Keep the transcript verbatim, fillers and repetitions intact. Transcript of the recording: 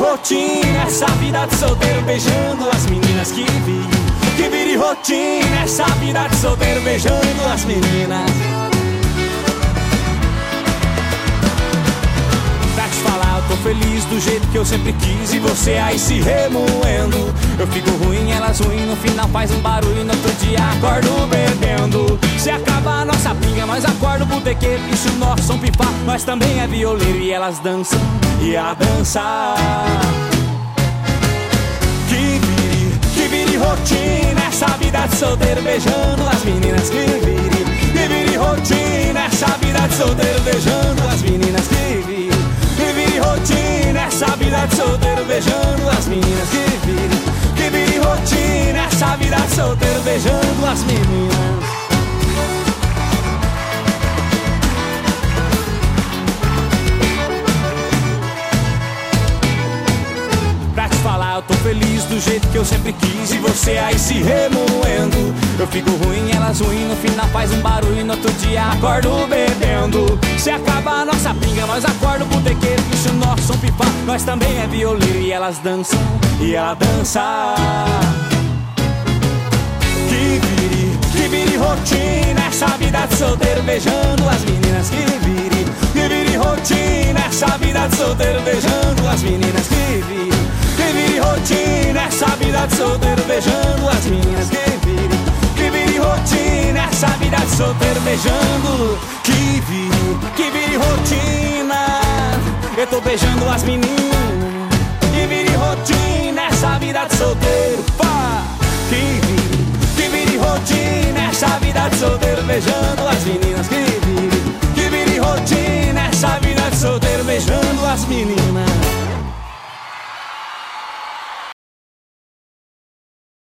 rotina, essa vida de solteiro beijando as meninas que vire. Que vire rotina, essa vida de solteiro beijando as meninas. Pra te falar, eu tô feliz do jeito que eu sempre quis e você aí se remoendo. Eu fico ruim, elas ruim, no final faz um barulho e no outro dia acordo bebendo. Se acaba a nossa pinga, nós acorda o botequeiro. E se o nosso som pifar, nós também é violeiro. E elas dançam, e a dançar. Que vire, que vire rotina, essa vida de solteiro beijando as meninas. Que vire, que vire rotina, essa vida de solteiro beijando as meninas. Que vire, que vire rotina, essa vida de solteiro beijando as meninas. Que vire, que vire rotina, essa vida de solteiro beijando as meninas. Falar, eu tô feliz do jeito que eu sempre quis e você aí se remoendo. Eu fico ruim, elas ruim, no final faz um barulho e no outro dia acordo bebendo. Se acaba a nossa pinga, nós acorda o botequeiro. E se o nosso som pifar, nós também é violeiro. E elas dançam, e ela dança. Que vire, que vire rotina, essa vida de solteiro beijando as meninas. Que vire, que vire rotina, essa vida de solteiro beijando as meninas. Que vire, que vire rotina, essa vida de solteiro beijando as meninas. Que vire, que vire rotina, essa vida de solteiro beijando. Que vire, que vire rotina, eu tô beijando as meninas. Que vire rotina, essa vida de solteiro, pá. Que vire, que vire rotina, essa vida de solteiro beijando as meninas. Que vire, que vire rotina, essa vida de solteiro beijando as meninas.